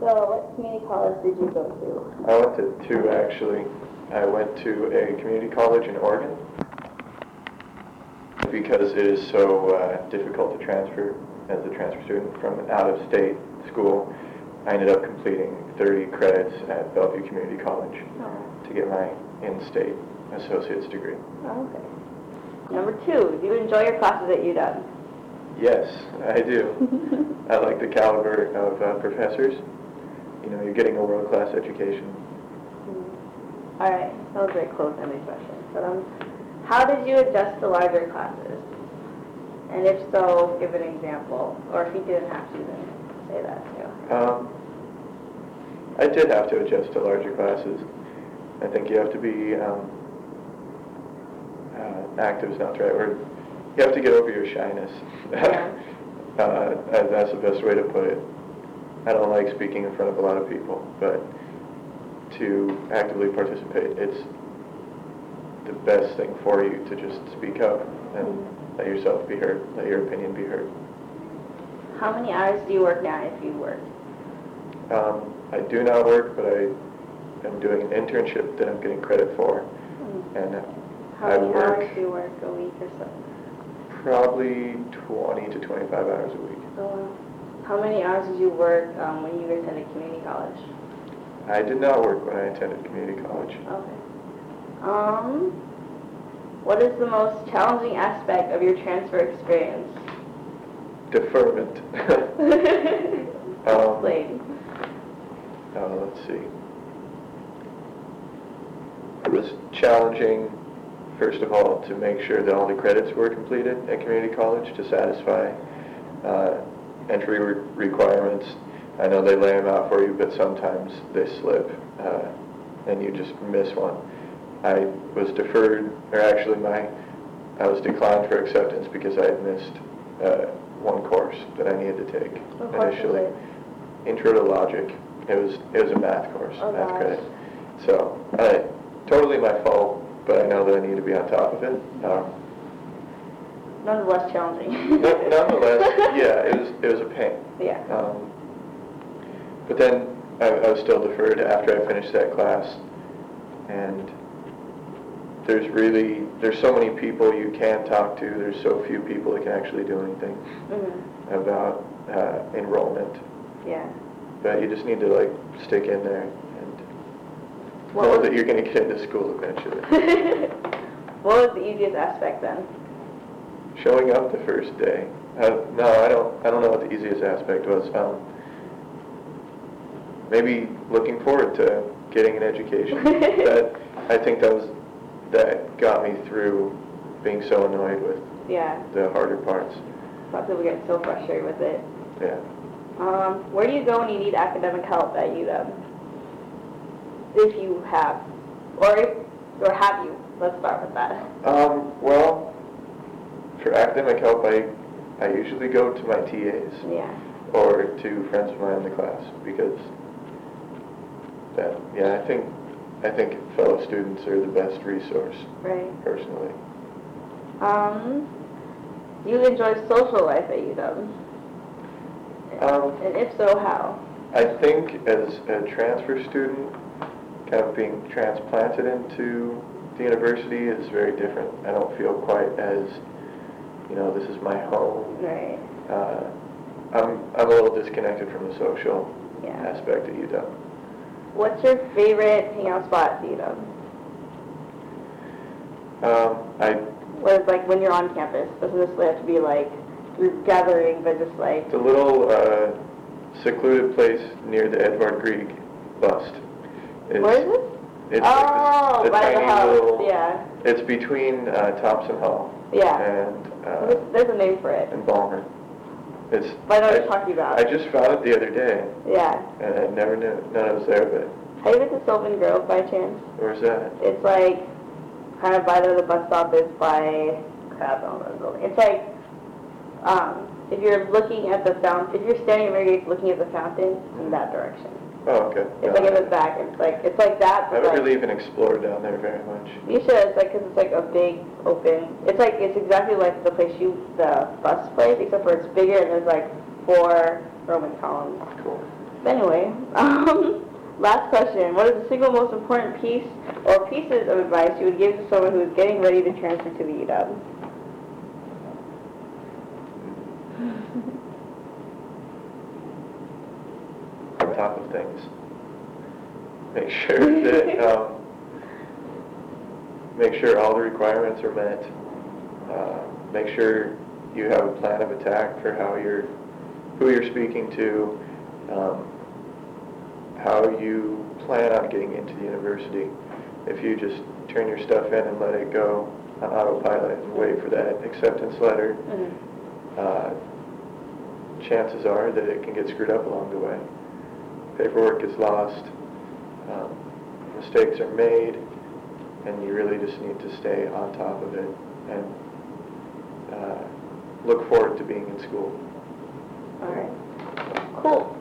So what community college did you go to? I went to two, actually. I went to a community college in Oregon because it is so difficult to transfer as a transfer student from an out-of-state school. I ended up completing 30 credits at Bellevue Community College to get my in-state associate's degree. Oh, okay. Number 2, do you enjoy your classes at UW? Yes, I do. I like the caliber of professors. You know, you're getting a world-class education. All right, that was a very close-ended question. But how did you adjust to larger classes? And if so, give an example. Or if you didn't have to, then say that too. I did have to adjust to larger classes. I think you have to be active is not the right word. You have to get over your shyness. Yeah. That's the best way to put it. I don't like speaking in front of a lot of people, but to actively participate, it's the best thing for you to just speak up and let yourself be heard, let your opinion be heard. How many hours do you work now if you work? I do not work, but I am doing an internship that I'm getting credit for. And How many hours do you work a week or so? Probably 20 to 25 hours a week. So, how many hours did you work when you attended community college? I did not work when I attended community college. Okay. What is the most challenging aspect of your transfer experience? Deferment. Explain. Let's see. It was challenging, first of all, to make sure that all the credits were completed at community college to satisfy entry requirements. I know they lay them out for you, but sometimes they slip and you just miss one. I was deferred, or actually I was declined for acceptance because I had missed one course that I needed to take initially. Intro to Logic. It was a math course, math credit. So totally my fault, but I know that I need to be on top of it. Nonetheless challenging. Nonetheless, yeah, it was a pain. Yeah. But then I was still deferred after I finished that class, and there's so many people you can talk to. There's so few people that can actually do anything about enrollment. Yeah. But you just need to stick in there and know that you're going to get into school eventually. What was the easiest aspect then? Showing up the first day. No, I don't know what the easiest aspect was. Maybe looking forward to getting an education. I think that got me through being so annoyed with the harder parts. A lot of people get so frustrated with it. Yeah. Where do you go when you need academic help at UW? If you have, or have you? Let's start with that. Well, for academic help, I usually go to my TAs. Yeah. Or to friends of mine in the class, because I think fellow students are the best resource. Right. Personally. Do you enjoy social life at UW? And if so, how? I think as a transfer student, kind of being transplanted into the university is very different. I don't feel quite as, this is my home. Right. I'm a little disconnected from the social aspect at UW. What's your favorite hangout spot at UW? Where it's like when you're on campus, doesn't necessarily have to be like group gathering, but just like... It's a little secluded place near the Edvard Grieg bust. Where is it? It's by the house, It's between Thompson Hall and... there's a name for it. And Ballmer. But I know what you're talking about. I just found it the other day. Yeah. And I never knew it was there, but... Have you been to Sylvan Grove by chance? Where's that? It's like, kind of by the bus stop is by... Crap, I don't know the building. It's like... if you're looking at the fountain, if you're standing at Mary Gates looking at the fountain, in that direction. Oh, okay. It's like in the back. It's like that. I haven't really even explored down there very much. You should. It's like, cause it's like a big open. It's exactly like the bus place, except for it's bigger and there's like 4 Roman columns. Cool. But anyway, last question. What is the single most important piece or pieces of advice you would give to someone who is getting ready to transfer to the UW? On top of things. Make sure that, make sure all the requirements are met. Make sure you have a plan of attack for who you're speaking to, how you plan on getting into the university. If you just turn your stuff in and let it go on autopilot and wait for that acceptance letter, chances are that it can get screwed up along the way. Paperwork gets lost, mistakes are made, and you really just need to stay on top of it and look forward to being in school. All right. Cool.